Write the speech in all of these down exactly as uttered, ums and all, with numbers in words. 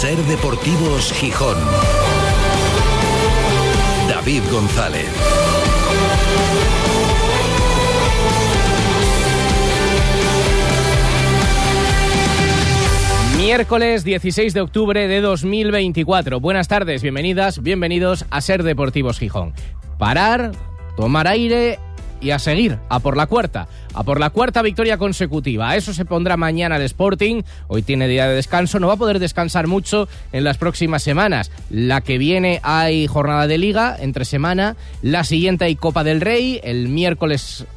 Ser Deportivos Gijón. David González. Miércoles dieciséis de octubre de dos mil veinticuatro. Buenas tardes, bienvenidas, bienvenidos a Ser Deportivos Gijón. Parar, tomar aire y a seguir, a por la cuarta, a por la cuarta victoria consecutiva. A eso se pondrá mañana el Sporting. Hoy tiene día de descanso, no va a poder descansar mucho en las próximas semanas. La que viene hay jornada de Liga entre semana, la siguiente hay Copa del Rey, el miércoles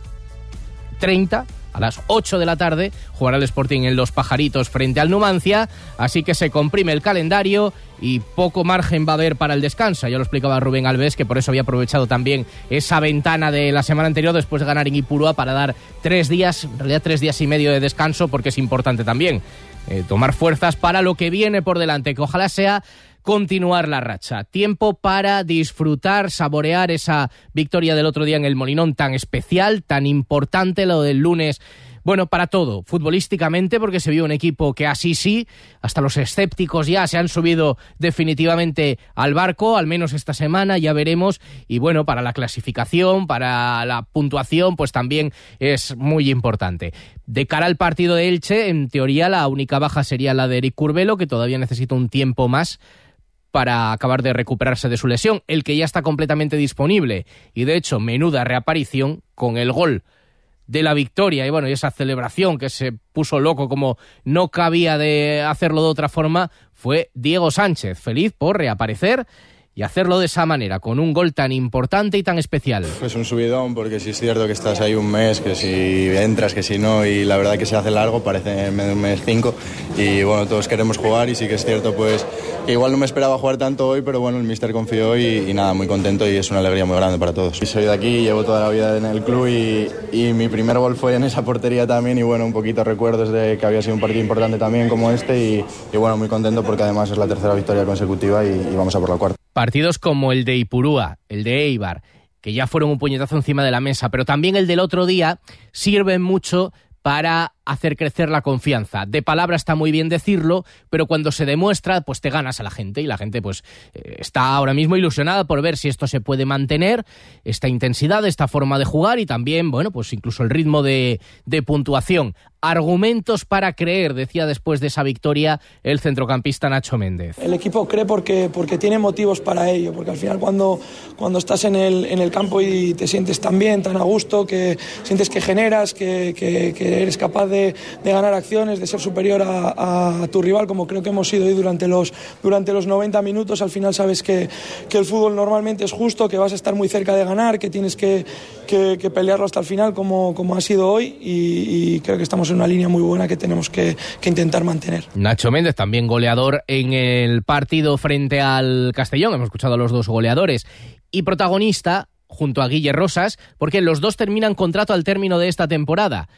treinta. A las ocho de la tarde jugará el Sporting en Los Pajaritos frente al Numancia, así que se comprime el calendario y poco margen va a haber para el descanso. Ya lo explicaba Rubén Alves, que por eso había aprovechado también esa ventana de la semana anterior después de ganar en Ipurúa para dar tres días, en realidad tres días y medio de descanso, porque es importante también eh, tomar fuerzas para lo que viene por delante, que ojalá sea continuar la racha. Tiempo para disfrutar, saborear esa victoria del otro día en el Molinón tan especial, tan importante, lo del lunes. Bueno, para todo, futbolísticamente, porque se vio un equipo que así sí, hasta los escépticos ya se han subido definitivamente al barco, al menos esta semana, ya veremos. Y bueno, para la clasificación, para la puntuación, pues también es muy importante. De cara al partido de Elche, en teoría la única baja sería la de Eric Curbelo, que todavía necesita un tiempo más para acabar de recuperarse de su lesión, el que ya está completamente disponible y de hecho menuda reaparición con el gol de la victoria y bueno, y esa celebración que se puso loco como no cabía de hacerlo de otra forma, fue Diego Sánchez, feliz por reaparecer y hacerlo de esa manera, con un gol tan importante y tan especial. Es un subidón, porque si es cierto que estás ahí un mes, que si entras, que si no, y la verdad que se hace largo, parece un mes cinco, y bueno, todos queremos jugar, y sí que es cierto pues que igual no me esperaba jugar tanto hoy, pero bueno, el míster confió y, y nada, muy contento, y es una alegría muy grande para todos. Soy de aquí, llevo toda la vida en el club, y, y mi primer gol fue en esa portería también, y bueno, un poquito recuerdos de que había sido un partido importante también como este, y, y bueno, muy contento porque además es la tercera victoria consecutiva y, y vamos a por la cuarta. Partidos como el de Ipurúa, el de Eibar, que ya fueron un puñetazo encima de la mesa, pero también el del otro día, sirven mucho para hacer crecer la confianza. De palabra está muy bien decirlo, pero cuando se demuestra, pues te ganas a la gente, y la gente pues eh, está ahora mismo ilusionada por ver si esto se puede mantener, esta intensidad, esta forma de jugar, y también, bueno, pues incluso el ritmo de, de puntuación. Argumentos para creer, decía después de esa victoria el centrocampista Nacho Méndez. El equipo cree porque, porque tiene motivos para ello, porque al final cuando, cuando estás en el, en el campo y te sientes tan bien, tan a gusto, que sientes que generas, que, que, que eres capaz de, de ganar acciones, de ser superior a, a tu rival, como creo que hemos sido hoy durante los, durante los noventa minutos, al final sabes que, que el fútbol normalmente es justo, que vas a estar muy cerca de ganar, que tienes que, que, que pelearlo hasta el final como, como ha sido hoy, y, y creo que estamos en una línea muy buena que tenemos que, que intentar mantener. Nacho Méndez, también goleador en el partido frente al Castellón, hemos escuchado a los dos goleadores, y protagonista junto a Guille Rosas, porque los dos terminan contrato al término de esta temporada,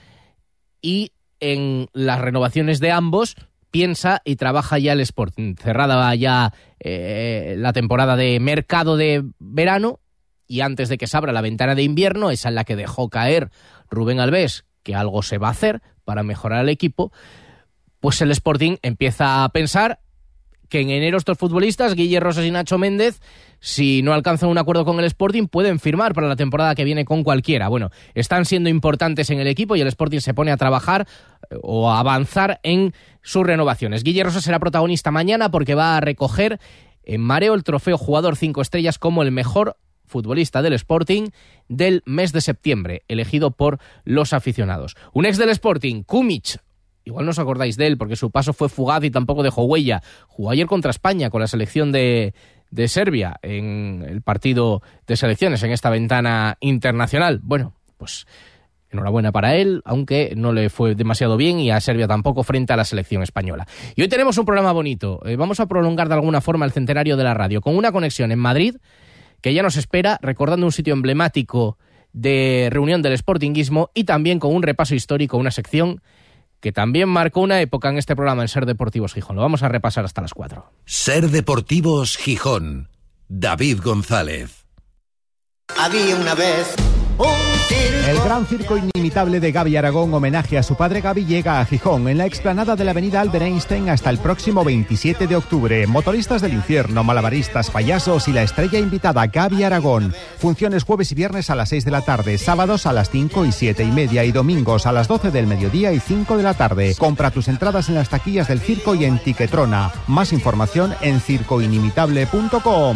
y en las renovaciones de ambos piensa y trabaja ya el Sporting. Cerrada ya eh, la temporada de mercado de verano, y antes de que se abra la ventana de invierno, esa en la que dejó caer Rubén Alves que algo se va a hacer para mejorar el equipo, pues el Sporting empieza a pensar que en enero estos futbolistas, Guille Rosas y Nacho Méndez, si no alcanzan un acuerdo con el Sporting, pueden firmar para la temporada que viene con cualquiera. Bueno, están siendo importantes en el equipo y el Sporting se pone a trabajar o a avanzar en sus renovaciones. Guille Rosas será protagonista mañana porque va a recoger en mareo el trofeo Jugador cinco estrellas como el mejor futbolista del Sporting del mes de septiembre, elegido por los aficionados. Un ex del Sporting, Kumic, igual no os acordáis de él porque su paso fue fugaz y tampoco dejó huella. Jugó ayer contra España con la selección de, de Serbia en el partido de selecciones en esta ventana internacional. Bueno, pues enhorabuena para él, aunque no le fue demasiado bien, y a Serbia tampoco frente a la selección española. Y hoy tenemos un programa bonito. Eh, vamos a prolongar de alguna forma el centenario de la radio con una conexión en Madrid que ya nos espera, recordando un sitio emblemático de reunión del sportinguismo, y también con un repaso histórico, una sección que también marcó una época en este programa en Ser Deportivos Gijón. Lo vamos a repasar hasta las cuatro. Ser Deportivos Gijón. David González. Había una vez El gran circo inimitable de Gaby Aragón, homenaje a su padre Gaby, llega a Gijón, en la explanada de la avenida Albert Einstein, hasta el próximo veintisiete de octubre. Motoristas del infierno, malabaristas, payasos y la estrella invitada Gaby Aragón. Funciones jueves y viernes a las seis de la tarde, sábados a las cinco y siete y media y domingos a las doce del mediodía y cinco de la tarde. Compra tus entradas en las taquillas del circo y en Tiquetrona. Más información en circo inimitable punto com.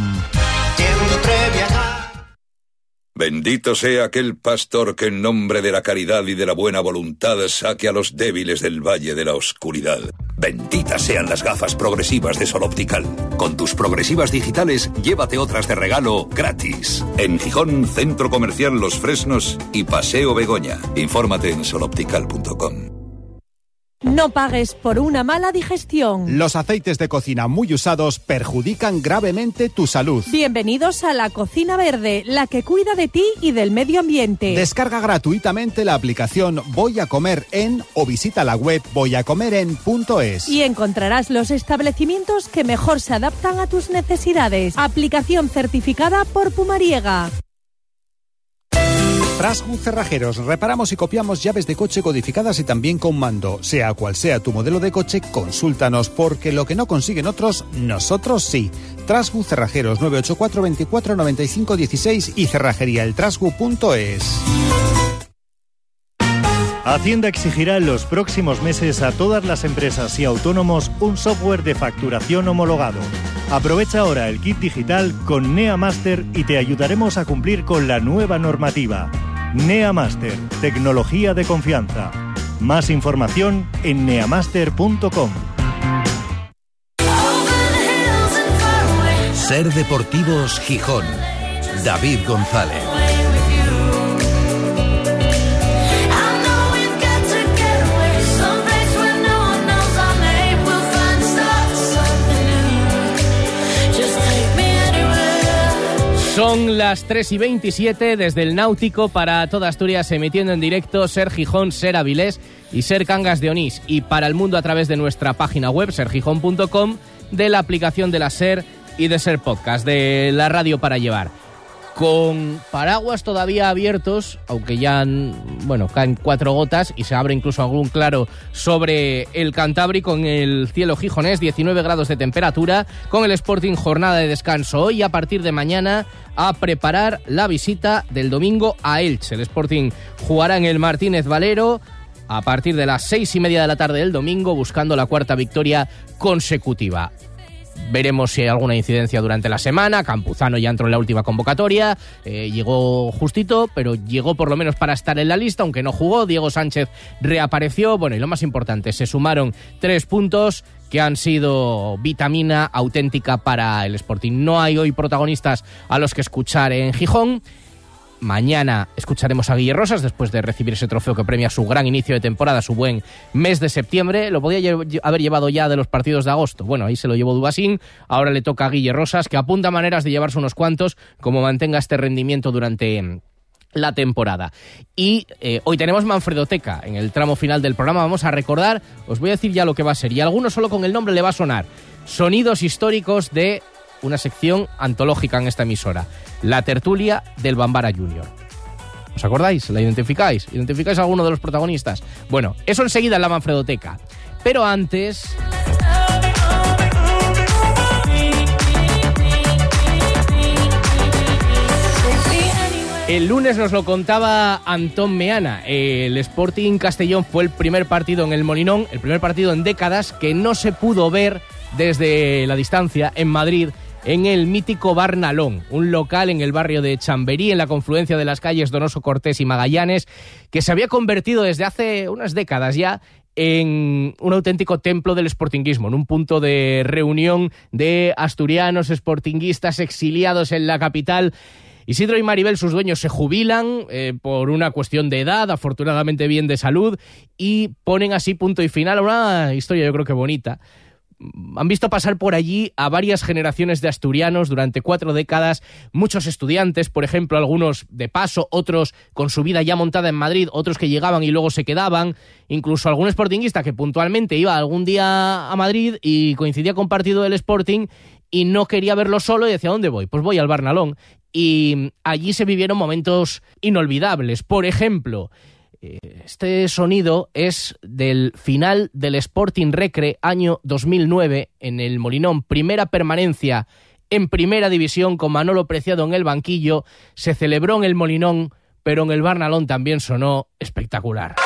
Bendito sea aquel pastor que en nombre de la caridad y de la buena voluntad saque a los débiles del valle de la oscuridad. Benditas sean las gafas progresivas de Sol Optical. Con tus progresivas digitales, llévate otras de regalo gratis. En Gijón, Centro Comercial Los Fresnos y Paseo Begoña. Infórmate en sol optical punto com. No pagues por una mala digestión. Los aceites de cocina muy usados perjudican gravemente tu salud. Bienvenidos a la Cocina Verde, la que cuida de ti y del medio ambiente. Descarga gratuitamente la aplicación Voy a Comer En o visita la web voy a comer en punto es. Y encontrarás los establecimientos que mejor se adaptan a tus necesidades. Aplicación certificada por Pumariega. Trasgu Cerrajeros, reparamos y copiamos llaves de coche codificadas y también con mando. Sea cual sea tu modelo de coche, consúltanos, porque lo que no consiguen otros, nosotros sí. Trasgu Cerrajeros, nueve ocho cuatro, veinticuatro, noventa y cinco, dieciséis y cerrajeríaeltrasgu punto es. Hacienda exigirá en los próximos meses a todas las empresas y autónomos un software de facturación homologado. Aprovecha ahora el kit digital con NeaMaster y te ayudaremos a cumplir con la nueva normativa. NeaMaster, tecnología de confianza. Más información en neamaster punto com. Ser Deportivos Gijón. David González. Son las tres y veintisiete desde el Náutico para toda Asturias, emitiendo en directo Ser Gijón, Ser Avilés y Ser Cangas de Onís, y para el mundo a través de nuestra página web ser gijón punto com, de la aplicación de la Ser y de Ser Podcast, de la radio para llevar. Con paraguas todavía abiertos, aunque ya, bueno, caen cuatro gotas y se abre incluso algún claro sobre el Cantábrico en el cielo gijonés, diecinueve grados de temperatura, con el Sporting jornada de descanso hoy, a partir de mañana a preparar la visita del domingo a Elche. El Sporting jugará en el Martínez Valero a partir de las seis y media de la tarde del domingo, buscando la cuarta victoria consecutiva. Veremos si hay alguna incidencia durante la semana. Campuzano ya entró en la última convocatoria, eh, llegó justito, pero llegó por lo menos para estar en la lista, aunque no jugó. Diego Sánchez reapareció, bueno, y lo más importante, se sumaron tres puntos que han sido vitamina auténtica para el Sporting. No hay hoy protagonistas a los que escuchar en Gijón. Mañana escucharemos a Guille Rosas después de recibir ese trofeo que premia su gran inicio de temporada, su buen mes de septiembre. Lo podía lle- haber llevado ya de los partidos de agosto. Bueno, ahí se lo llevó Dubasín. Ahora le toca a Guille Rosas, que apunta maneras de llevarse unos cuantos, como mantenga este rendimiento durante la temporada. Y eh, hoy tenemos Manfredoteca. En el tramo final del programa vamos a recordar, os voy a decir ya lo que va a ser, y a algunos solo con el nombre le va a sonar, sonidos históricos de una sección antológica en esta emisora, la tertulia del Bambara Junior. ¿Os acordáis? ¿La identificáis? ¿Identificáis a alguno de los protagonistas? Bueno, eso enseguida en la Manfredoteca. Pero antes... El lunes nos lo contaba Antón Meana. El Sporting Castellón fue el primer partido en el Molinón, el primer partido en décadas que no se pudo ver desde la distancia en Madrid, en el mítico Bar Nalón, un local en el barrio de Chamberí, en la confluencia de las calles Donoso Cortés y Magallanes, que se había convertido desde hace unas décadas ya en un auténtico templo del sportinguismo, en un punto de reunión de asturianos sportinguistas exiliados en la capital. Isidro y Maribel, sus dueños, se jubilan eh, por una cuestión de edad, afortunadamente bien de salud, y ponen así punto y final a una historia yo creo que bonita. Han visto pasar por allí a varias generaciones de asturianos durante cuatro décadas, muchos estudiantes, por ejemplo, algunos de paso, otros con su vida ya montada en Madrid, otros que llegaban y luego se quedaban, incluso algún sportinguista que puntualmente iba algún día a Madrid y coincidía con partido del Sporting y no quería verlo solo y decía, ¿dónde voy? Pues voy al Bar Nalón. Y allí se vivieron momentos inolvidables. Por ejemplo, este sonido es del final del Sporting Recre año dos mil nueve en el Molinón, primera permanencia en primera división con Manolo Preciado en el banquillo. Se celebró en el Molinón, pero en el Bar Nalón también sonó espectacular.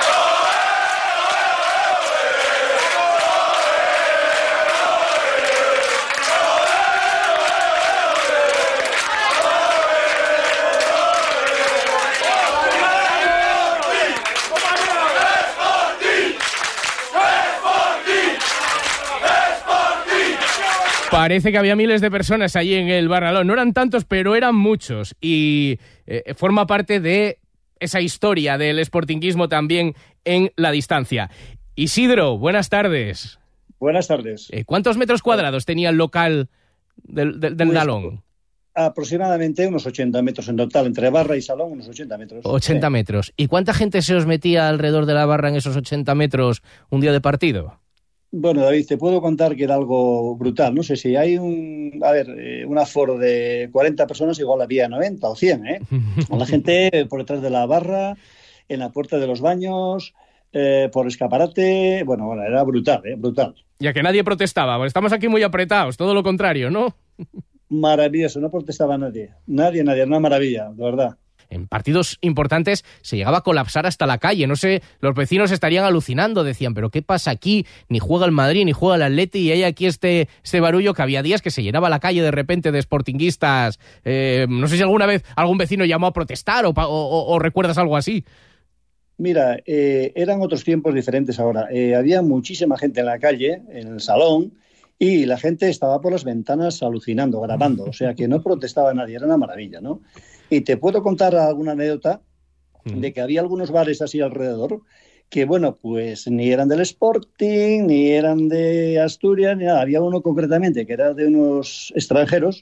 Parece que había miles de personas allí en el Bar Nalón. No eran tantos, pero eran muchos. Y eh, forma parte de esa historia del sportinguismo también en la distancia. Isidro, buenas tardes. Buenas tardes. Eh, ¿Cuántos metros cuadrados tenía el local del, del, del pues, Nalón? Aproximadamente unos ochenta metros en total, entre barra y salón, unos ochenta metros. ochenta sí. metros. ¿Y cuánta gente se os metía alrededor de la barra en esos ochenta metros un día de partido? Bueno, David, te puedo contar que era algo brutal. No sé si hay un, a ver, eh, un aforo de cuarenta personas, igual había noventa o cien, ¿eh? Con la gente por detrás de la barra, en la puerta de los baños, eh, por escaparate. Bueno, bueno, era brutal, ¿eh? Brutal. Ya que nadie protestaba, estamos aquí muy apretados, todo lo contrario, ¿no? Maravilloso, no protestaba nadie. Nadie, nadie, era una maravilla, de verdad. En partidos importantes se llegaba a colapsar hasta la calle. No sé, los vecinos estarían alucinando. Decían, ¿pero qué pasa aquí? Ni juega el Madrid, ni juega el Atleti, y hay aquí este, este barullo que había días que se llenaba la calle de repente de sportinguistas. Eh, no sé si alguna vez algún vecino llamó a protestar o, o, o, o recuerdas algo así. Mira, eh, eran otros tiempos diferentes ahora. Eh, había muchísima gente en la calle, en el salón, y la gente estaba por las ventanas alucinando, grabando. O sea, que no protestaba nadie, era una maravilla, ¿no? Y te puedo contar alguna anécdota de que había algunos bares así alrededor que, bueno, pues ni eran del Sporting, ni eran de Asturias, ni nada. Había uno concretamente que era de unos extranjeros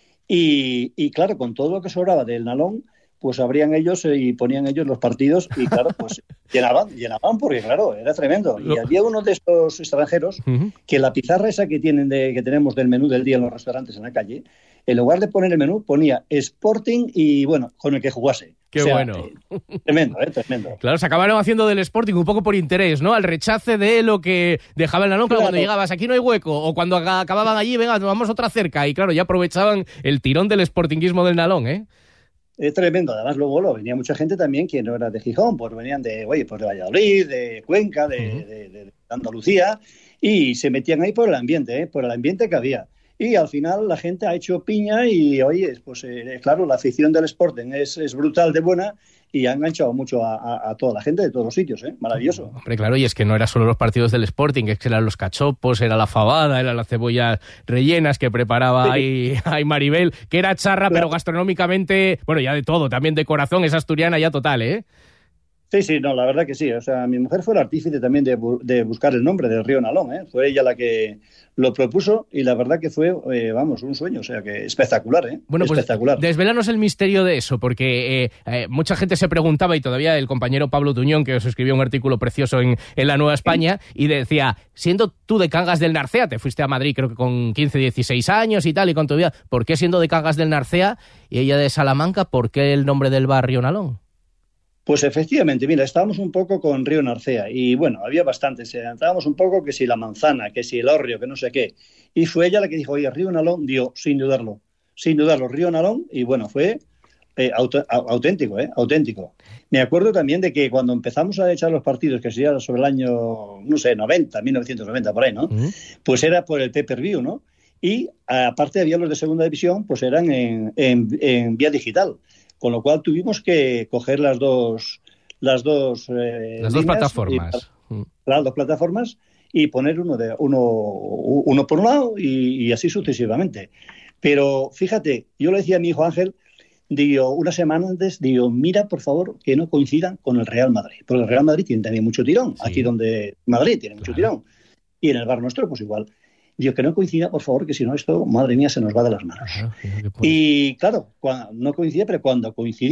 y, y claro, con todo lo que sobraba del Nalón, pues abrían ellos y ponían ellos los partidos y, claro, pues llenaban, llenaban porque, claro, era tremendo. Y había uno de estos extranjeros que la pizarra esa que tienen de, que tenemos del menú del día en los restaurantes en la calle, en lugar de poner el menú, ponía Sporting y, bueno, con el que jugase. Qué o sea, bueno. Eh, tremendo, ¿eh? Tremendo. Claro, se acabaron haciendo del Sporting un poco por interés, ¿no? Al rechace de lo que dejaba el Nalón, claro, cuando llegabas, aquí no hay hueco, o cuando acababan allí, venga, vamos otra cerca. Y claro, ya aprovechaban el tirón del sportinguismo del Nalón, ¿eh? Es tremendo. Además, luego lo, venía mucha gente también que no era de Gijón, pues venían de, oye, pues de Valladolid, de Cuenca, de, uh-huh. de, de, de Andalucía, y se metían ahí por el ambiente, ¿eh? Por el ambiente que había. Y al final la gente ha hecho piña y, oye, pues eh, claro, la afición del Sporting es, es brutal de buena y ha enganchado mucho a, a, a toda la gente de todos los sitios, ¿eh? Maravilloso. Hombre, claro, y es que no era solo los partidos del Sporting, es que eran los cachopos, era la fabada, eran las cebollas rellenas que preparaba sí. ahí, ahí Maribel, que era charra, claro. Pero gastronómicamente, bueno, ya de todo, también de corazón, es asturiana ya total, ¿eh? Sí, sí, no, la verdad que sí. O sea, mi mujer fue el artífice también de, bu- de buscar el nombre del río Nalón, ¿eh? Fue ella la que lo propuso y la verdad que fue, eh, vamos, un sueño. O sea, que espectacular, ¿eh? Bueno, espectacular. Pues desvélanos el misterio de eso, porque eh, eh, mucha gente se preguntaba, y todavía el compañero Pablo Tuñón, que os escribió un artículo precioso en, en La Nueva España, y decía, siendo tú de Cangas del Narcea, te fuiste a Madrid creo que con quince, dieciséis años y tal, y con tu vida, ¿por qué siendo de Cangas del Narcea y ella de Salamanca, por qué el nombre del barrio Nalón? Pues efectivamente, mira, estábamos un poco con Río Narcea y bueno, había bastantes, estábamos un poco que si la manzana, que si el hórreo, que no sé qué. Y fue ella la que dijo, oye, Río Nalón, dio, sin dudarlo, sin dudarlo, Río Nalón, y bueno, fue eh, auto, auténtico, ¿eh? Auténtico. Me acuerdo también de que cuando empezamos a echar los partidos, que sería sobre el año, no sé, noventa, mil novecientos noventa, por ahí, ¿no? Uh-huh. Pues era por el pay-per-view, ¿no? Y aparte había los de segunda división, pues eran en, en, en vía digital. Con lo cual tuvimos que coger las dos las dos eh, las dos plataformas y, las dos plataformas y poner uno de uno uno por un lado y, y así sucesivamente. Pero fíjate, yo le decía a mi hijo Ángel, digo, una semana antes, digo, mira por favor que no coincidan con el Real Madrid, porque el Real Madrid tiene también mucho tirón, sí. Aquí donde Madrid tiene mucho claro. tirón y en el bar nuestro pues igual. Digo, que no coincida, por favor, que si no esto, madre mía, se nos va de las manos. Claro, y claro, cuando, no coincidía, pero cuando coincidía,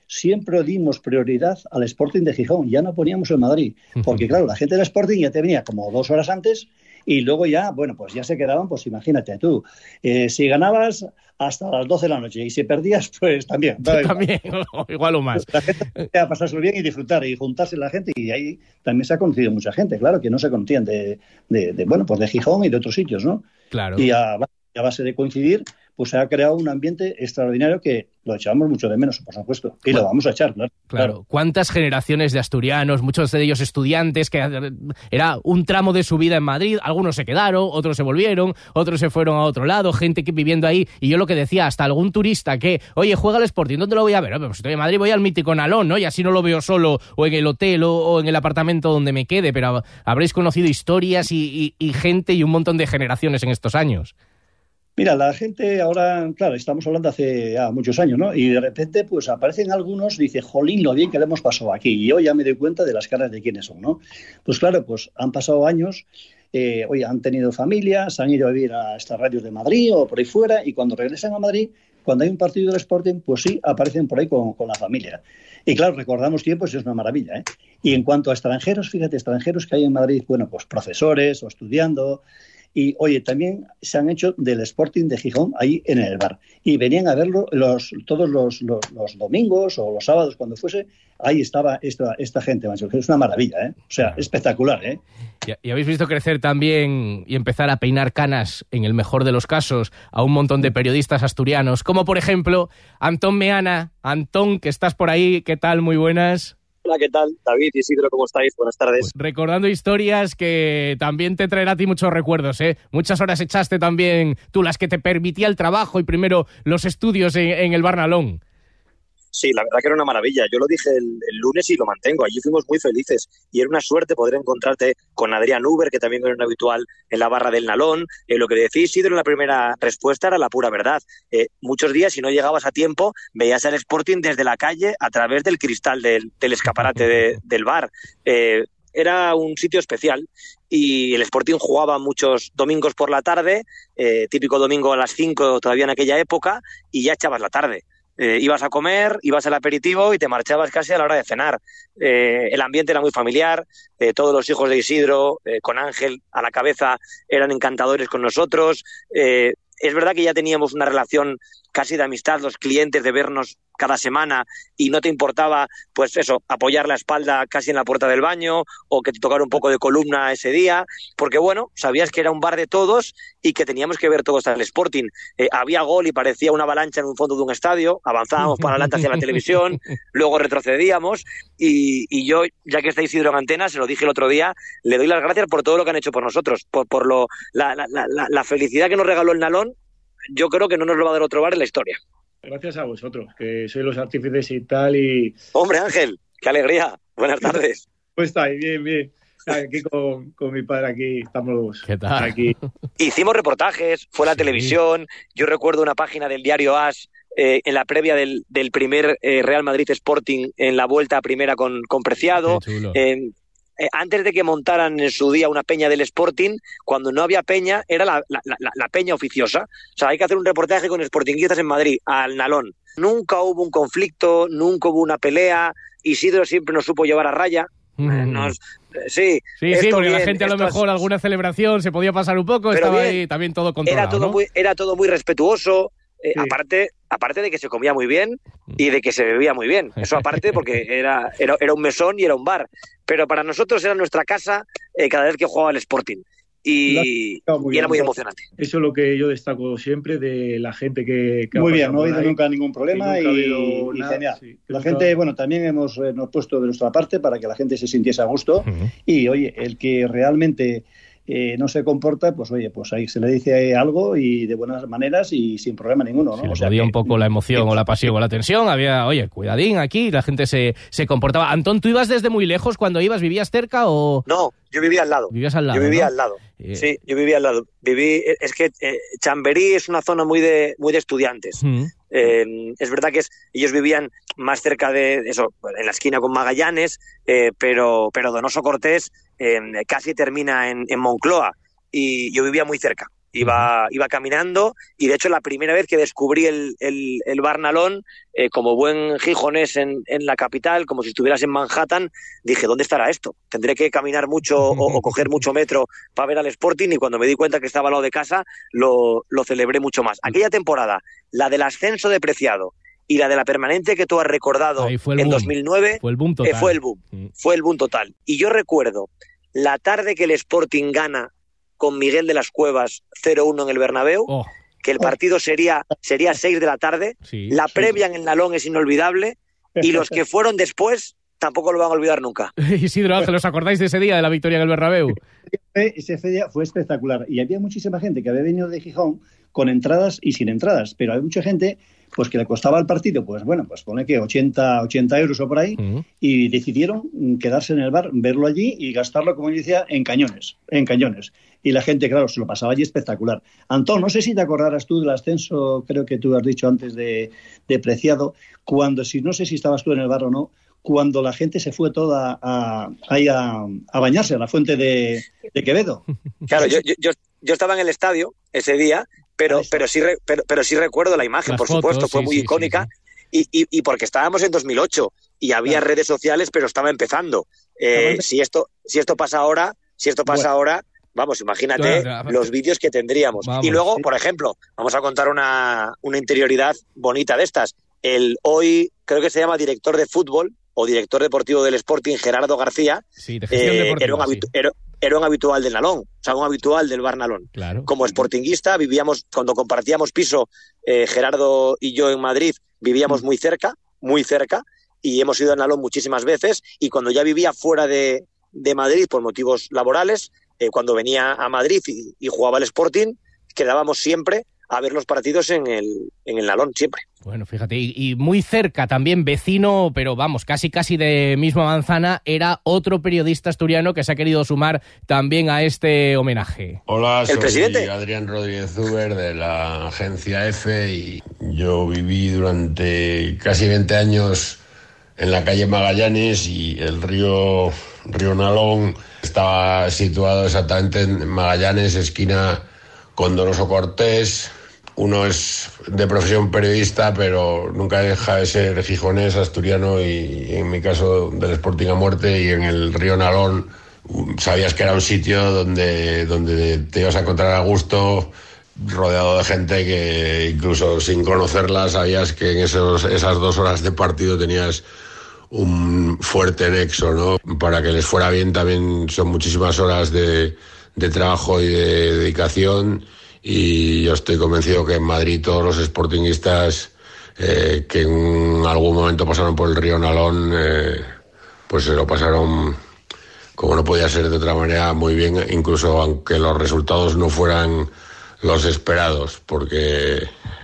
siempre dimos prioridad al Sporting de Gijón, ya no poníamos el Madrid, porque claro, la gente del Sporting ya te venía como dos horas antes y luego ya, bueno, pues ya se quedaban, pues imagínate tú, eh, si ganabas hasta las doce de la noche y si perdías, pues también. También, igual o más. La gente a pasárselo bien y disfrutar y juntarse la gente, y ahí también se ha conocido mucha gente, claro, que no se conocían de, de, de bueno, pues de Gijón y de otros sitios, ¿no? Claro. Y a, a base de coincidir, pues se ha creado un ambiente extraordinario que lo echábamos mucho de menos, por supuesto, y lo vamos a echar, claro. Claro. ¿Cuántas generaciones de asturianos, muchos de ellos estudiantes, que era un tramo de su vida en Madrid? Algunos se quedaron, otros se volvieron, otros se fueron a otro lado, gente que viviendo ahí, y yo lo que decía, hasta algún turista que, oye, juega al Sporting, ¿dónde lo voy a ver? Pues estoy en Madrid, voy al mítico Nalón, ¿no? Y así no lo veo solo, o en el hotel, o, o en el apartamento donde me quede, pero habréis conocido historias y, y, y gente y un montón de generaciones en estos años. Mira, la gente ahora, claro, estamos hablando hace ya muchos años, ¿no? Y de repente, pues aparecen algunos, dice, jolín, lo bien que le hemos pasado aquí. Y yo ya me doy cuenta de las caras de quiénes son, ¿no? Pues claro, pues han pasado años, eh, oye, han tenido familias, han ido a vivir a estas radios de Madrid o por ahí fuera, y cuando regresan a Madrid, cuando hay un partido del Sporting, pues sí, aparecen por ahí con, con la familia. Y claro, recordamos tiempos y es una maravilla, ¿eh? Y en cuanto a extranjeros, fíjate, extranjeros que hay en Madrid, bueno, pues profesores o estudiando. Y, oye, también se han hecho del Sporting de Gijón ahí en el bar. Y venían a verlo los, todos los, los, los domingos o los sábados, cuando fuese. Ahí estaba esta, esta gente, macho. Es una maravilla, ¿eh? O sea, espectacular, ¿eh? Y, y habéis visto crecer también y empezar a peinar canas, en el mejor de los casos, a un montón de periodistas asturianos, como por ejemplo Antón Meana. Antón, que estás por ahí, ¿qué tal? Muy buenas. Hola, ¿qué tal? David, Isidro, ¿cómo estáis? Buenas tardes. Pues recordando historias que también te traerá a ti muchos recuerdos, ¿eh? Muchas horas echaste también tú, las que te permitía el trabajo y primero los estudios en, en el Bar Nalón. Sí, la verdad que era una maravilla. Yo lo dije el, el lunes y lo mantengo. Allí fuimos muy felices y era una suerte poder encontrarte con Adrián Uber, que también era un habitual en la barra del Nalón. Eh, lo que decís, Isidro, en la primera respuesta era la pura verdad. Eh, muchos días, si no llegabas a tiempo, veías al Sporting desde la calle a través del cristal del, del escaparate de, del bar. Eh, Era un sitio especial y el Sporting jugaba muchos domingos por la tarde, eh, típico domingo a las cinco todavía en aquella época, y ya echabas la tarde. Eh, ibas a comer, ibas al aperitivo y te marchabas casi a la hora de cenar. Eh, el ambiente era muy familiar, eh, todos los hijos de Isidro, eh, con Ángel a la cabeza, eran encantadores con nosotros. Eh, es verdad que ya teníamos una relación casi de amistad, los clientes, de vernos cada semana, y no te importaba, pues eso, apoyar la espalda casi en la puerta del baño o que te tocara un poco de columna ese día, porque bueno, sabías que era un bar de todos y que teníamos que ver todos al Sporting. Eh, había gol y parecía una avalancha en un fondo de un estadio, avanzábamos para adelante hacia la televisión, luego retrocedíamos y, y yo, ya que está Isidro en antena, se lo dije el otro día, le doy las gracias por todo lo que han hecho por nosotros, por, por lo, la, la, la, la felicidad que nos regaló el Nalón. Yo creo que no nos lo va a dar otro bar en la historia. Gracias a vosotros, que sois los artífices y tal. y Hombre, Ángel, qué alegría. Buenas tardes. Pues está ahí, bien, bien. Aquí con, con mi padre, aquí estamos. ¿Qué tal? Aquí. Hicimos reportajes, fue la sí. televisión. Yo recuerdo una página del diario As eh, en la previa del, del primer eh, Real Madrid Sporting en la vuelta a primera con, con Preciado. Eh, Eh, antes de que montaran en su día una peña del Sporting, cuando no había peña, era la, la, la, la peña oficiosa. O sea, hay que hacer un reportaje con sportinguistas en Madrid, al Nalón. Nunca hubo un conflicto, nunca hubo una pelea. Isidro siempre nos supo llevar a raya. Mm. Nos, eh, sí, sí, sí, porque bien, la gente a lo mejor es... alguna celebración se podía pasar un poco, estaba bien, ahí también todo controlado, era todo, ¿no? muy, era todo muy respetuoso. Eh, sí. aparte, aparte de que se comía muy bien y de que se bebía muy bien. Eso aparte porque era, era, era un mesón y era un bar. Pero para nosotros era nuestra casa eh, cada vez que jugaba el Sporting. Y, y era muy emocionante. Eso es lo que yo destaco siempre de la gente que... que muy bien, no ha habido nunca ningún problema y, y, y nada, genial. Sí, la nunca... gente, bueno, también hemos, eh, hemos puesto de nuestra parte para que la gente se sintiese a gusto. Uh-huh. Y oye, el que realmente... Eh, no se comporta, pues oye, pues ahí se le dice algo y de buenas maneras y sin problema ninguno, ¿no? Sí, o sea, había un poco la emoción o la pasión o la tensión, había, oye, cuidadín aquí, la gente se, se comportaba. Antón, ¿tú ibas desde muy lejos cuando ibas? ¿Vivías cerca o...? No, yo vivía al lado. ¿Vivías al lado? Yo vivía ¿no? al lado, eh... sí, yo vivía al lado. Viví, es que eh, Chamberí es una zona muy de muy de estudiantes. Mm. Eh, es verdad que es, ellos vivían más cerca de eso, en la esquina con Magallanes, eh, pero, pero Donoso Cortés eh, casi termina en, en Moncloa. Y yo vivía muy cerca, Iba, iba caminando y de hecho la primera vez que descubrí el, el, el Bar Nalón, eh, como buen gijonés en, en la capital, como si estuvieras en Manhattan, dije, ¿dónde estará esto? Tendré que caminar mucho o, o coger mucho metro para ver al Sporting, y cuando me di cuenta que estaba al lado de casa lo, lo celebré mucho más. Aquella temporada, la del ascenso de Preciado y la de la permanente que tú has recordado en boom. dos mil nueve, fue el boom total. Eh, fue el boom, mm. fue el boom total. Y yo recuerdo la tarde que el Sporting gana con Miguel de las Cuevas cero uno en el Bernabéu, oh. que el partido sería sería seis de la tarde, sí, la sí. previa en el Nalón es inolvidable, y los que fueron después tampoco lo van a olvidar nunca. Isidro Ángel, ¿os acordáis de ese día de la victoria en el Bernabéu? Ese día fue espectacular, y había muchísima gente que había venido de Gijón con entradas y sin entradas, pero había mucha gente pues que le costaba el partido, pues bueno, pues pone que ochenta euros o por ahí, uh-huh. y decidieron quedarse en el bar, verlo allí y gastarlo, como yo decía, en cañones, en cañones. Y la gente, claro, se lo pasaba allí espectacular. Antón, no sé si te acordarás tú del ascenso, creo que tú has dicho antes de, de Preciado, cuando, si no sé si estabas tú en el bar o no, cuando la gente se fue toda a, ahí a, a bañarse a la fuente de, de Quevedo. Claro, yo, yo, yo estaba en el estadio ese día, pero pero sí re, pero, pero sí recuerdo la imagen, Las por fotos, supuesto, fue sí, muy sí, icónica, sí, sí. Y, y, y porque estábamos en dos mil ocho y había claro. redes sociales, pero estaba empezando. Eh, si esto si esto pasa ahora, si esto pasa bueno. ahora, vamos, imagínate claro, los vídeos que tendríamos. Vamos, y luego, sí. por ejemplo, vamos a contar una, una interioridad bonita de estas. El hoy, creo que se llama director de fútbol o director deportivo del Sporting, Gerardo García, sí, de gestión eh, deportiva, era, un habitu- sí. era, era un habitual del Nalón, o sea, un habitual del Bar Nalón. Claro. Como sportinguista, vivíamos, cuando compartíamos piso, eh, Gerardo y yo en Madrid, vivíamos muy cerca, muy cerca, y hemos ido al Nalón muchísimas veces, y cuando ya vivía fuera de, de Madrid por motivos laborales, eh, cuando venía a Madrid y, y jugaba el Sporting, quedábamos siempre a ver los partidos en el, en el Nalón, siempre. Bueno, fíjate, y, y muy cerca también, vecino, pero vamos, casi casi de misma manzana, era otro periodista asturiano que se ha querido sumar también a este homenaje. Hola, ¿El soy presidente? Adrián Rodríguez Uber de la agencia F, y yo viví durante casi veinte años en la calle Magallanes, y el río, río Nalón estaba situado exactamente en Magallanes, esquina con Donoso Cortés. Uno es de profesión periodista, pero nunca deja de ser gijonés, asturiano, y en mi caso del Sporting a muerte. Y en el río Nalón sabías que era un sitio donde, donde te ibas a encontrar a gusto, rodeado de gente que incluso sin conocerla sabías que en esos, esas dos horas de partido tenías un fuerte nexo, ¿no? Para que les fuera bien también son muchísimas horas de, de trabajo y de dedicación. Y yo estoy convencido que en Madrid todos los sportinguistas eh, que en algún momento pasaron por el río Nalón, eh, pues se lo pasaron, como no podía ser de otra manera, muy bien, incluso aunque los resultados no fueran los esperados, porque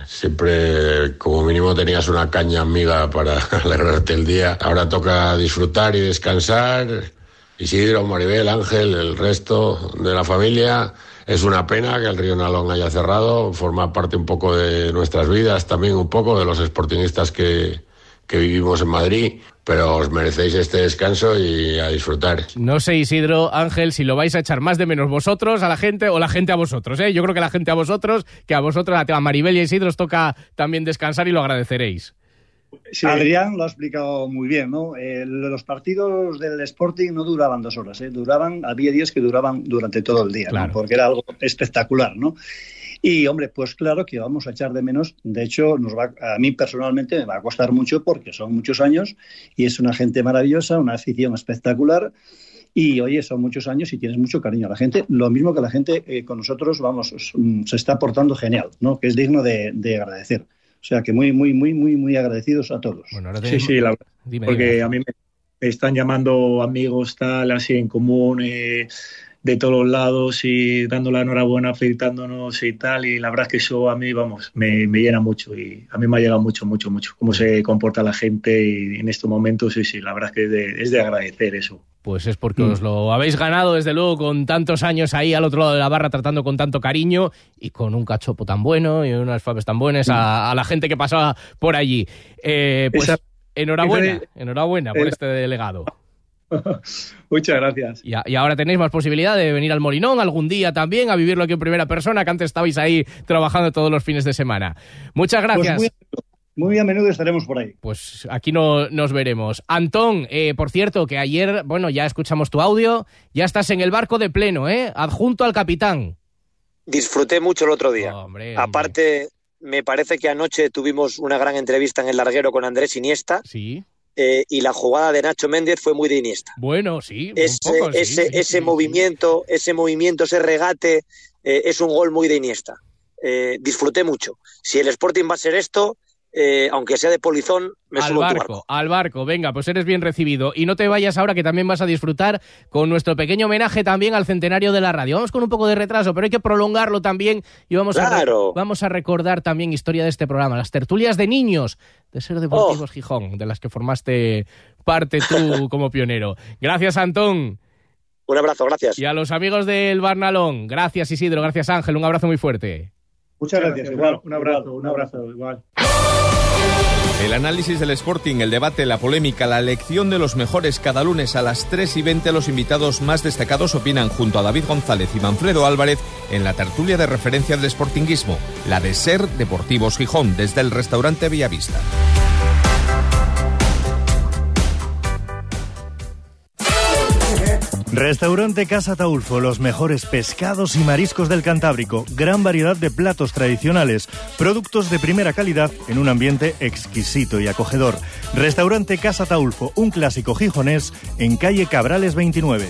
siempre como mínimo tenías una caña amiga para alegrarte el día. Ahora toca disfrutar y descansar. Isidro, Maribel, Ángel, el resto de la familia. Es una pena que el río Nalón haya cerrado, forma parte un poco de nuestras vidas, también un poco de los sportingistas que, que vivimos en Madrid, pero os merecéis este descanso y a disfrutar. No sé, Isidro, Ángel, si lo vais a echar más de menos vosotros a la gente o la gente a vosotros, ¿eh? Yo creo que la gente a vosotros, que a vosotros, a Maribel y a Isidro os toca también descansar y lo agradeceréis. Sí. Adrián lo ha explicado muy bien, ¿no? Eh, los partidos del Sporting no duraban dos horas, ¿eh? Duraban, había días que duraban durante todo el día, claro. ¿no? Porque era algo espectacular, ¿no? Y, hombre, pues claro que vamos a echar de menos. De hecho, nos va, a mí personalmente me va a costar mucho porque son muchos años y es una gente maravillosa, una afición espectacular. Y, oye, son muchos años y tienes mucho cariño a la gente. Lo mismo que la gente eh, con nosotros, vamos, se está portando genial, ¿no? Que es digno de, de agradecer. O sea que muy, muy, muy, muy, muy agradecidos a todos. Bueno, ahora sí, sí, la verdad. Dime, porque dime. A mí me están llamando amigos, tal, así en común, eh, de todos los lados, y dando la enhorabuena, felicitándonos y tal. Y la verdad es que eso a mí, vamos, me, me llena mucho. Y a mí me ha llegado mucho, mucho, mucho. Cómo se comporta la gente y en estos momentos, sí, sí, la verdad es que es de, es de agradecer eso. Pues es porque mm. os lo habéis ganado, desde luego, con tantos años ahí al otro lado de la barra, tratando con tanto cariño y con un cachopo tan bueno y unas faves tan buenas mm. a, a la gente que pasaba por allí. Eh, pues Esa, enhorabuena, esa, enhorabuena por el, este delegado. Muchas gracias. Y, a, y ahora tenéis más posibilidad de venir al Molinón algún día también, a vivirlo aquí en primera persona, que antes estabais ahí trabajando todos los fines de semana. Muchas gracias. Pues muy, muy a menudo estaremos por ahí. Pues aquí no, nos veremos. Antón, eh, por cierto, que ayer, bueno, ya escuchamos tu audio, ya estás en el barco de pleno, ¿eh? Adjunto al capitán. Disfruté mucho el otro día. Oh, hombre, Aparte, hombre. me parece que anoche tuvimos una gran entrevista en el larguero con Andrés Iniesta. Sí. Eh, y la jugada de Nacho Méndez fue muy de Iniesta. Bueno, sí. Ese, un poco, sí, ese, sí, ese sí, movimiento, sí. ese movimiento, ese regate, eh, es un gol muy de Iniesta. Eh, disfruté mucho. Si el Sporting va a ser esto, eh, aunque sea de polizón, me al subo barco, a tu barco. Al barco, venga, pues eres bien recibido. Y no te vayas ahora, que también vas a disfrutar con nuestro pequeño homenaje también al centenario de la radio. Vamos con un poco de retraso, pero hay que prolongarlo también y vamos, claro. a, re- vamos a recordar también historia de este programa, las tertulias de niños de Ser Deportivos oh. Gijón, de las que formaste parte tú como pionero. Gracias, Antón. Un abrazo, gracias. Y a los amigos del Barnalón, gracias, Isidro, gracias, Ángel, un abrazo muy fuerte. Muchas gracias, gracias igual. Un abrazo, un abrazo, igual. El análisis del Sporting, el debate, la polémica, la elección de los mejores cada lunes a las tres y veinte los invitados más destacados opinan junto a David González y Manfredo Álvarez en la tertulia de referencia del sportinguismo, la de Ser Deportivos Gijón, desde el restaurante Bellavista. Restaurante Casa Taulfo, los mejores pescados y mariscos del Cantábrico, gran variedad de platos tradicionales, productos de primera calidad en un ambiente exquisito y acogedor. Restaurante Casa Taulfo, un clásico gijonés en calle Cabrales veintinueve.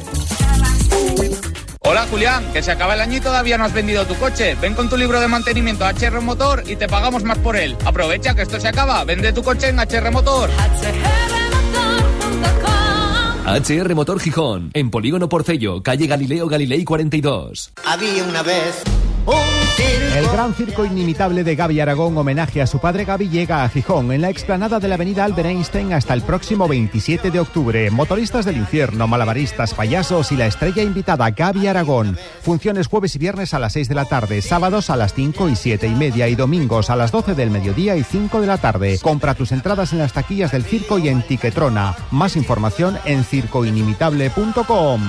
Hola Julián, que se acaba el año y todavía no has vendido tu coche. Ven con tu libro de mantenimiento a H R Motor y te pagamos más por él. Aprovecha que esto se acaba, vende tu coche en H R Motor. H R Motor Gijón, en Polígono Porcello, calle Galileo Galilei cuarenta y dos. Había una vez un circo. El gran circo inimitable de Gaby Aragón, homenaje a su padre Gaby, llega a Gijón, en la explanada de la avenida Albert Einstein hasta el próximo veintisiete de octubre. Motoristas del infierno, malabaristas, payasos y la estrella invitada Gaby Aragón. Funciones jueves y viernes a las seis de la tarde, sábados a las cinco y siete y media y domingos a las doce del mediodía y cinco de la tarde. Compra tus entradas en las taquillas del circo y en Tiquetrona. Más información en circo inimitable punto com.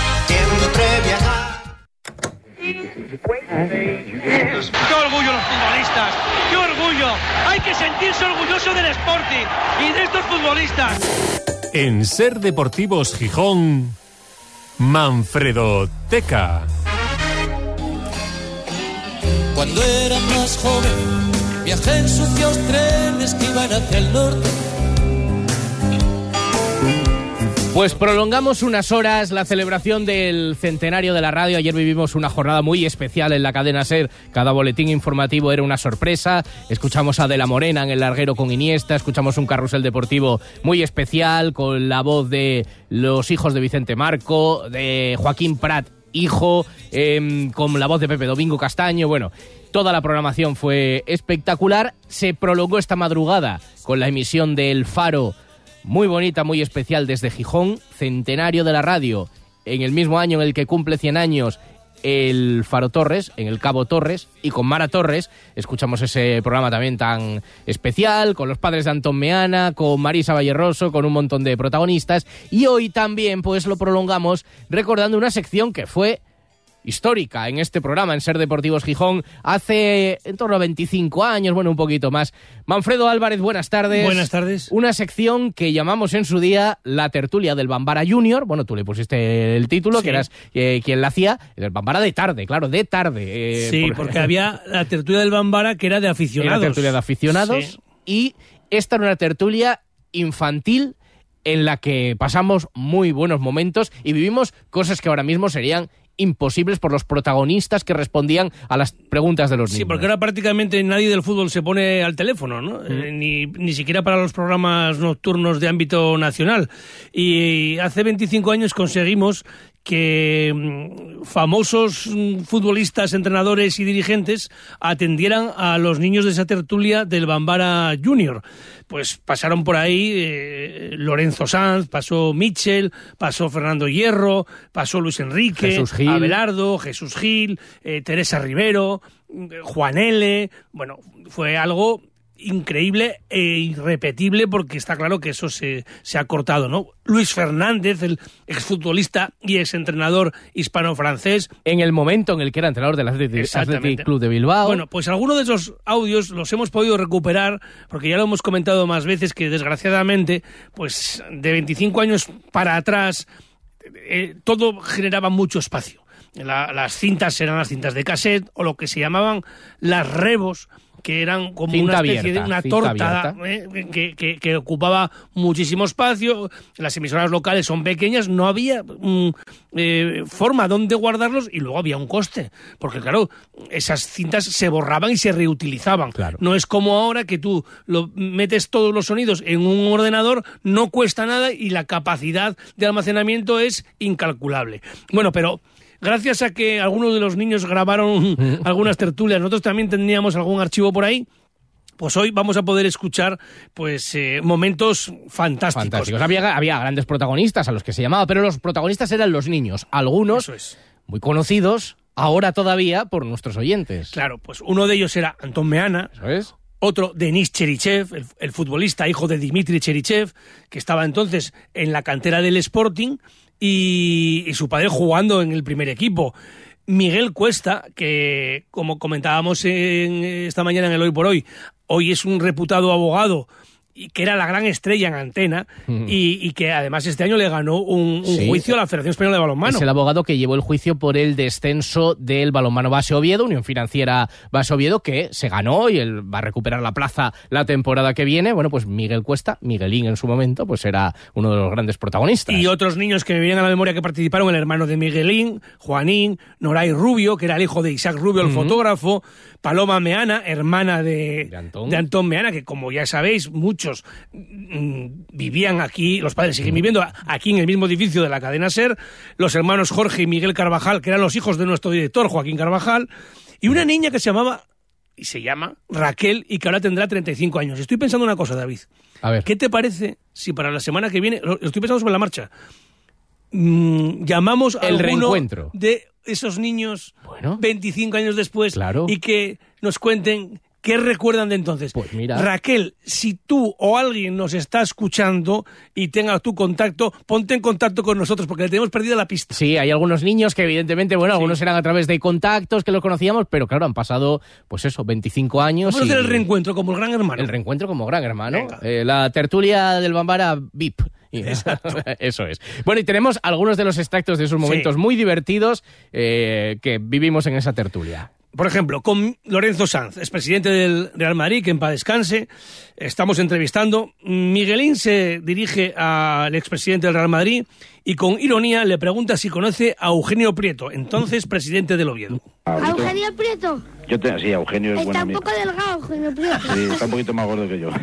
¡Qué orgullo los futbolistas! ¡Qué orgullo! Hay que sentirse orgulloso del Sporting y de estos futbolistas. En Ser Deportivos Gijón, Manfredo Teca. Cuando era más joven, viajé en sucios trenes que iban hacia el norte. Pues prolongamos unas horas la celebración del centenario de la radio. Ayer vivimos una jornada muy especial en la cadena SER. Cada boletín informativo era una sorpresa. Escuchamos a De la Morena en el larguero con Iniesta. Escuchamos un carrusel deportivo muy especial con la voz de los hijos de Vicente Marco, de Joaquín Prat, hijo, eh, con la voz de Pepe Domingo Castaño. Bueno, toda la programación fue espectacular. Se prolongó esta madrugada con la emisión del Faro, muy bonita, muy especial desde Gijón, centenario de la radio, en el mismo año en el que cumple cien años el Faro Torres, en el Cabo Torres, y con Mara Torres. Escuchamos ese programa también tan especial, con los padres de Antón Meana, con Marisa Valleroso, con un montón de protagonistas, y hoy también pues lo prolongamos recordando una sección que fue histórica en este programa, en Ser Deportivos Gijón, hace en torno a veinticinco años, bueno, un poquito más. Manfredo Álvarez, buenas tardes. Buenas tardes. Una sección que llamamos en su día la tertulia del Bambara Junior. Bueno, tú le pusiste el título, sí, que eras eh, quien la hacía. El Bambara de tarde, claro, de tarde. Eh, sí, por... porque había la tertulia del Bambara que era de aficionados. Era la tertulia de aficionados, sí. Y esta era una tertulia infantil en la que pasamos muy buenos momentos y vivimos cosas que ahora mismo serían imposibles por los protagonistas que respondían a las preguntas de los niños. Sí, porque ahora prácticamente nadie del fútbol se pone al teléfono, ¿no? Mm. Eh, ni, ni siquiera para los programas nocturnos de ámbito nacional. Y hace veinticinco años conseguimos que mm, famosos mm, futbolistas, entrenadores y dirigentes atendieran a los niños de esa tertulia del Bambara Junior. Pues pasaron por ahí eh, Lorenzo Sanz, pasó Mitchell, pasó Fernando Hierro, pasó Luis Enrique, Jesús Gil. Abelardo, Jesús Gil, eh, Teresa Rivero, Juan L. Bueno, fue algo increíble e irrepetible, porque está claro que eso se, se ha cortado, ¿no? Luis Fernández, el exfutbolista y exentrenador hispano-francés. En el momento en el que era entrenador del Athletic, Athletic Club de Bilbao. Bueno, pues algunos de esos audios los hemos podido recuperar, porque ya lo hemos comentado más veces, que desgraciadamente, pues de veinticinco años para atrás, eh, todo generaba mucho espacio. La, las cintas eran las cintas de cassette, o lo que se llamaban las rebos, que eran como cinta una especie abierta, de una cinta torta eh, que, que, que ocupaba muchísimo espacio. Las emisoras locales son pequeñas, no había mm, eh, forma donde guardarlos, y luego había un coste, porque claro, esas cintas se borraban y se reutilizaban. Claro. No es como ahora que tú lo metes todos los sonidos en un ordenador, no cuesta nada y la capacidad de almacenamiento es incalculable. Bueno, pero gracias a que algunos de los niños grabaron algunas tertulias, nosotros también teníamos algún archivo por ahí, pues hoy vamos a poder escuchar pues eh, momentos fantásticos. Fantásticos. Había, había grandes protagonistas a los que se llamaba, pero los protagonistas eran los niños. Algunos Eso es. muy conocidos, ahora todavía por nuestros oyentes. Claro, pues uno de ellos era Antón Meana. Eso es. Otro, Denis Cherichev, el, el futbolista hijo de Dimitri Cherichev, que estaba entonces en la cantera del Sporting, y, y su padre jugando en el primer equipo. Miguel Cuesta, que como comentábamos en, esta mañana en el Hoy por Hoy, hoy es un reputado abogado y que era la gran estrella en Antena, mm. y, y que además este año le ganó un, un sí. juicio a la Federación Española de Balonmano. Es el abogado que llevó el juicio por el descenso del Balonmano Base Oviedo, Unión Financiera Base Oviedo, que se ganó y él va a recuperar la plaza la temporada que viene. Bueno, pues Miguel Cuesta, Miguelín en su momento, pues era uno de los grandes protagonistas. Y otros niños que me vienen a la memoria que participaron, el hermano de Miguelín, Juanín, Noray Rubio, que era el hijo de Isaac Rubio, el mm-hmm. fotógrafo, Paloma Meana, hermana de, de, Antón. de Antón Meana, que como ya sabéis, muchos mmm, vivían aquí, los padres siguen viviendo aquí en el mismo edificio de la cadena SER, los hermanos Jorge y Miguel Carvajal, que eran los hijos de nuestro director, Joaquín Carvajal, y una niña que se llamaba, y se llama, Raquel, y que ahora tendrá treinta y cinco años. Estoy pensando una cosa, David. A ver. ¿Qué te parece si para la semana que viene, lo estoy pensando sobre la marcha, mmm, llamamos a el alguno reencuentro de esos niños bueno, veinticinco años después, claro, y que nos cuenten qué recuerdan de entonces? Pues mira. Raquel, si tú o alguien nos está escuchando y tenga tu contacto, ponte en contacto con nosotros, porque le tenemos perdida la pista. Sí, hay algunos niños que evidentemente, bueno, sí. algunos eran a través de contactos que los conocíamos, pero claro, han pasado, pues eso, veinticinco años. Vamos y... a hacer el reencuentro como el Gran Hermano. El reencuentro como Gran Hermano. Eh, la tertulia del Bambara V I P. Exacto. Eso es. Bueno, y tenemos algunos de los extractos de esos momentos sí. muy divertidos eh, que vivimos en esa tertulia. Por ejemplo, con Lorenzo Sanz, expresidente del Real Madrid, que en paz descanse, estamos entrevistando. Miguelín se dirige al expresidente del Real Madrid y con ironía le pregunta si conoce a Eugenio Prieto, entonces presidente del Oviedo. ¿A Eugenio Prieto? Yo te, sí, Eugenio es está bueno. Está un poco delgado, Eugenio Prieto. Sí, está un poquito más gordo que yo.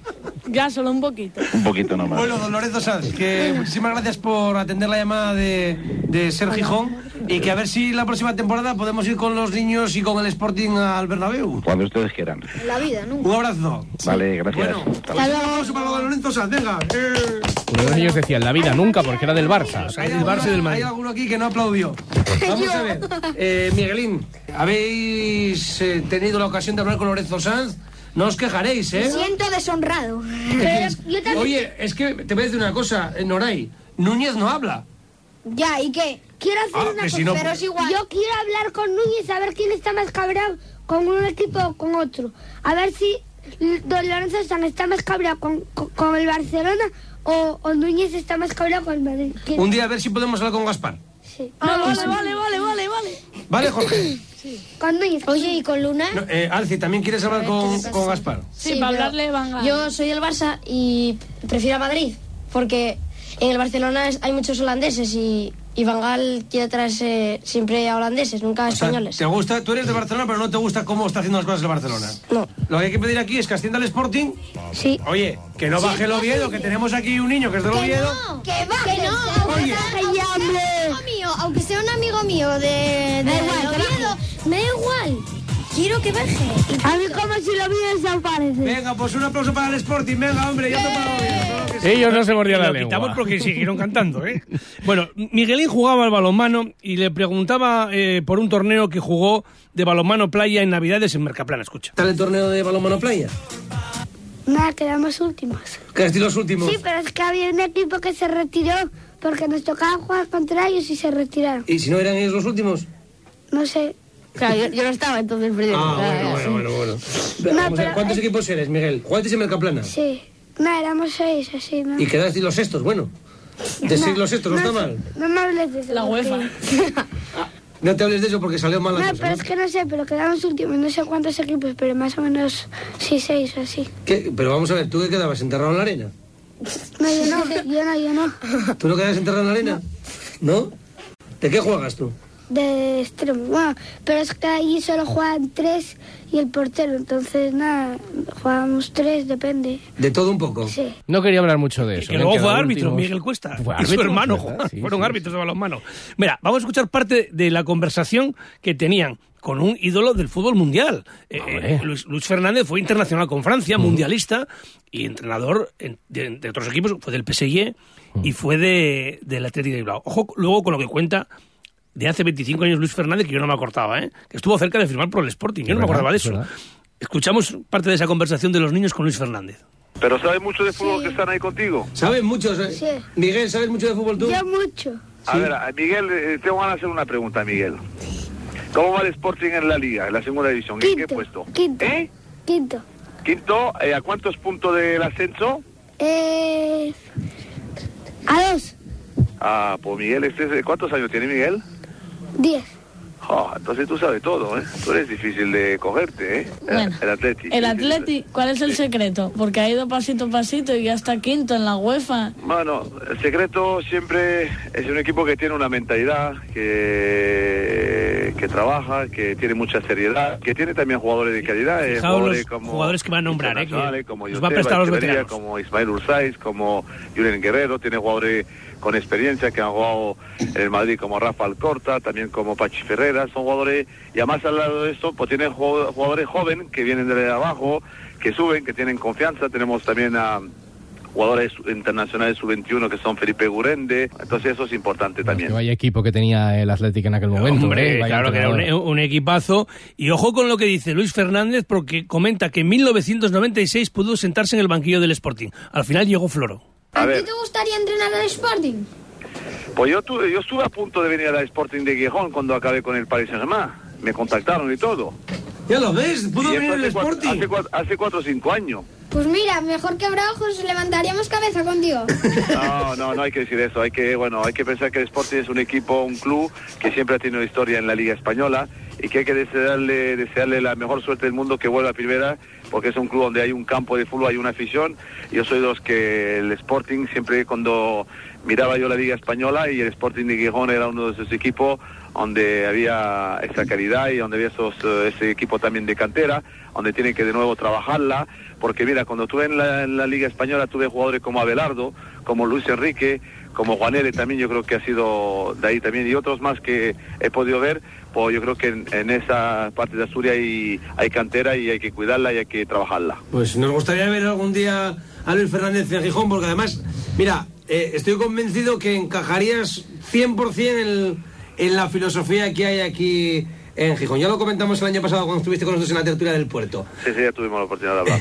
Ya, solo un poquito. Un poquito nomás. Bueno, don Lorenzo Sanz, que muchísimas gracias por atender la llamada de, de Ser Gijón, y que a ver si la próxima temporada podemos ir con los niños y con el Sporting al Bernabéu. Cuando ustedes quieran. En la vida, nunca. Un abrazo. Vale, gracias. Bueno, un aplauso para don Lorenzo Sanz, venga. Eh. Uno de los niños decía, en la vida nunca, porque era del Barça. O sea, hay, del Barça y del Madrid. Hay alguno aquí que no aplaudió. Vamos a ver. Eh, Miguelín, ¿habéis eh, tenido la ocasión de hablar con Lorenzo Sanz? No os quejaréis, ¿eh? Me siento deshonrado. Pero yo también... Oye, es que te voy a decir una cosa, Noray. Núñez no habla. Ya, ¿y qué? Quiero hacer ah, una cosa, si no... pero es igual. Yo quiero hablar con Núñez a ver quién está más cabreado con un equipo o con otro. A ver si don Lorenzo Sanz está más cabreado con, con, con el Barcelona o, o Núñez está más cabreado con el Madrid. Un día a ver si podemos hablar con Gaspar. Sí. Ah, no, vale, sí. vale, vale, vale, vale. Vale, Jorge. Sí. Con Núñez. Oye, ¿y con Luna? No, eh, Alci, ¿también quieres hablar con, con Gaspar? Sí, sí, para hablarle van. Yo soy del Barça y prefiero a Madrid, porque en el Barcelona hay muchos holandeses y, y Van Gaal quiere traerse siempre a holandeses, nunca a españoles. O sea, ¿te gusta? Tú eres de Barcelona, pero no te gusta cómo está haciendo las cosas el Barcelona. No. Lo que hay que pedir aquí es que ascienda al Sporting. Sí. Oye, que no baje el Oviedo, que tenemos aquí un niño que es del Oviedo. No, que baje, que no. Oye, mío, aunque sea un amigo mío de, de, de Oviedo, me da igual. Quiero que baje. A mí como si lo Oviedo desaparece. Venga, pues un aplauso para el Sporting. Venga, hombre, yo te pago bien. Sí. Ellos no se mordían la lo lengua. Quitamos porque siguieron cantando, ¿eh? Bueno, Miguelín jugaba al balonmano y le preguntaba eh, por un torneo que jugó de balonmano playa en Navidades en Mercaplana. Escucha. ¿Está el torneo de balonmano playa? Nada, quedamos últimos. ¿Quedaste los últimos? Sí, pero es que había un equipo que se retiró porque nos tocaba jugar contra ellos y se retiraron. ¿Y si no eran ellos los últimos? No sé. Claro, yo, yo no estaba entonces primero. Ah, claro, bueno, bueno, bueno, bueno. No, Vamos a ver, pero- ¿cuántos equipos eres, Miguel? ¿Jugaste en Mercaplana? Sí. No, éramos seis, así, ¿no? Y quedaste los sextos, bueno. De No, seis los sextos, no, no está sé, mal. No me hables de eso. La porque- UEFA. No te hables de eso porque salió mal la No, cosa, pero ¿no? es que no sé, pero quedamos últimos. No sé cuántos equipos, pero más o menos sí, seis o así. ¿Qué? Pero vamos a ver, ¿tú qué quedabas enterrado en la arena? No, yo no, yo no, yo no. ¿Tú no quedas enterrado en la arena? ¿No? ¿De qué juegas tú? De extremo. Bueno, pero es que allí solo juegan tres y el portero. Entonces, nada, jugábamos tres, depende. De todo un poco. Sí. No quería hablar mucho de eso. Que ¿eh? luego Que fue los árbitro, últimos- Miguel Cuesta. Fue Y su árbitro, hermano ¿verdad? Juan, Sí, fueron sí, árbitros de balonmano. Mira, vamos a escuchar parte de la conversación que tenían con un ídolo del fútbol mundial. Eh, eh, Luis, Luis Fernández fue internacional con Francia, mundialista, y entrenador en- de, de otros equipos, fue del P S G y fue de, del Athletic de Bilbao. Ojo luego con lo que cuenta de hace veinticinco años Luis Fernández, que yo no me acordaba, ¿eh? Que estuvo cerca de firmar por el Sporting, yo no me acordaba de eso. Escuchamos parte de esa conversación de los niños con Luis Fernández. Pero ¿sabes mucho de fútbol que están ahí contigo? ¿Sabes mucho? ¿sabes? Sí. Miguel, ¿sabes mucho de fútbol tú? Yo mucho. A ver, a Miguel, eh, tengo ganas de hacer una pregunta, Miguel. ¿Cómo va el Sporting en la Liga, en la segunda división? ¿En qué puesto? Quinto. ¿Eh? Quinto. Quinto, eh, ¿a cuántos puntos del ascenso? Eh, a dos. Ah, pues Miguel, este es- ¿cuántos años tiene Miguel? Diez. Oh, entonces tú sabes todo, ¿eh? Tú eres difícil de cogerte, ¿eh? El- Bueno, el Atleti. El Atleti, ¿cuál es el secreto? Porque ha ido pasito a pasito y ya está quinto en la UEFA. Bueno, el secreto siempre es un equipo que tiene una mentalidad, que, que trabaja, que tiene mucha seriedad, que tiene también jugadores de calidad. eh, Fijaos jugadores los como jugadores que va a nombrar, ¿eh? internacionales, Que como los va a Joseba prestar a los Echeverría, veteranos. como Ismael Urzaiz, como Julen Guerrero, tiene jugadores con experiencia que han jugado en el Madrid como Rafa Alcorta, también como Pachi Ferreira, son jugadores, y además al lado de esto, pues tienen jug- jugadores jóvenes que vienen de abajo, que suben, que tienen confianza, tenemos también a jugadores internacionales sub veintiuno que son Felipe Gurende, entonces eso es importante también. Que vaya equipo que tenía el Athletic en aquel momento. Hombre, ¿eh? Vaya claro que era un, entrenador. un equipazo. Y ojo con lo que dice Luis Fernández, porque comenta que en mil novecientos noventa y seis pudo sentarse en el banquillo del Sporting. Al final llegó Floro. A ver, te gustaría entrenar al Sporting? pues yo, tuve, yo estuve a punto de venir al Sporting de Gijón cuando acabé con el Paris Saint-Germain, me contactaron y todo. Ya lo ves, pudo Y venir eso el hace cuatro- Sporting. Hace cuatro, hace cuatro o cinco años. Pues mira, mejor que Braujos levantaríamos cabeza contigo. No, no, no hay que decir eso. Hay que, bueno, hay que pensar que el Sporting es un equipo, un club que siempre ha tenido historia en la Liga Española y que hay que desearle, desearle la mejor suerte del mundo que vuelva a primera, porque es un club donde hay un campo de fútbol, hay una afición. Yo soy de los que el Sporting siempre cuando miraba yo la Liga Española y el Sporting de Gijón era uno de esos equipos donde había esa calidad y donde había esos, eh, ese equipo también de cantera, donde tiene que de nuevo trabajarla, porque mira, cuando estuve en la, en la Liga Española tuve jugadores como Abelardo, como Luis Enrique, como Juanele también, yo creo que ha sido de ahí también, y otros más que he podido ver, pues yo creo que en, en esa parte de Asturias hay, hay cantera y hay que cuidarla y hay que trabajarla. Pues nos gustaría ver algún día a Luis Fernández en Gijón, porque además, mira, eh, estoy convencido que encajarías cien por ciento en, el- en la filosofía que hay aquí en Gijón. Ya lo comentamos el año pasado cuando estuviste con nosotros en la tertulia del puerto. Sí, sí, ya tuvimos la oportunidad de hablar.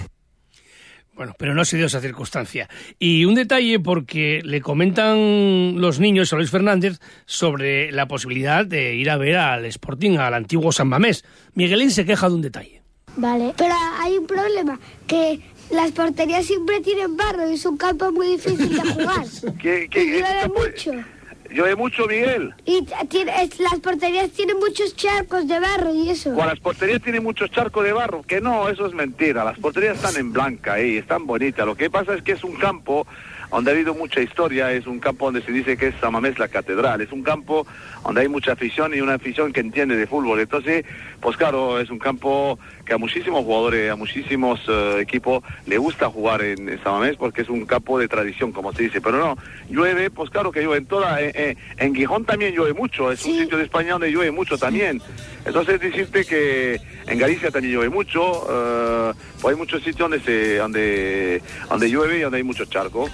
Bueno, pero no se dio esa circunstancia. Y un detalle porque le comentan los niños a Luis Fernández sobre la posibilidad de ir a ver al Sporting, al antiguo San Mamés. Miguelín se queja de un detalle. Vale, pero hay un problema, que las porterías siempre tienen barro y es un campo muy difícil de jugar. ¿Qué, qué, Y llueve mucho. ¿Llueve mucho, Miguel? Y t- tiene- es- las porterías tienen muchos charcos de barro y eso. Cuando las porterías tienen muchos charcos de barro, que no, eso es mentira. Las porterías están en blanca ahí, están bonitas. Lo que pasa es que es un campo donde ha habido mucha historia, es un campo donde se dice que es San Mamés la catedral, es un campo donde hay mucha afición y una afición que entiende de fútbol. Entonces, pues claro, es un campo que a muchísimos jugadores, a muchísimos eh, equipos le gusta jugar en, en San Mamés porque es un campo de tradición, como se dice. Pero no, llueve, pues claro que llueve en toda, eh, eh, en Gijón también llueve mucho, es un sitio de España donde llueve mucho también. Entonces decirte que en Galicia también llueve mucho, eh, pues hay muchos sitios donde se, donde, donde llueve y donde hay muchos charcos.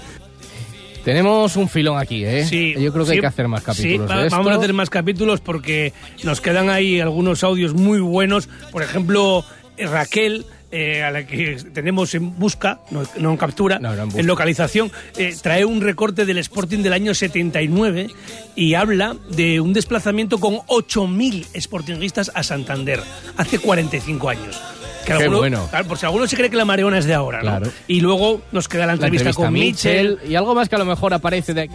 Tenemos un filón aquí, ¿eh? Sí, Yo creo que sí, hay que hacer más capítulos sí, de va- esto. vamos a hacer más capítulos porque nos quedan ahí algunos audios muy buenos. Por ejemplo, Raquel eh, a la que tenemos en busca, no, no en captura, no, no en, busca. en localización, eh, trae un recorte del Sporting del año setenta y nueve y habla de un desplazamiento con ocho mil sportingistas a Santander, hace cuarenta y cinco años. Que Qué alguno, bueno. Claro, por si alguno se cree que la mareona es de ahora, ¿no? Claro. Y luego nos queda la entrevista, la entrevista con Mitchell. Y algo más que a lo mejor aparece de...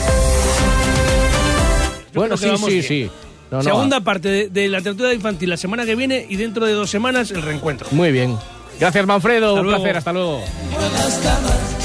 Bueno, sí, sí, bien. sí. No, Segunda no. parte de, de la tertulia infantil la semana que viene y dentro de dos semanas el reencuentro. Muy bien. Gracias, Manfredo. Hasta Un luego. placer. Hasta luego.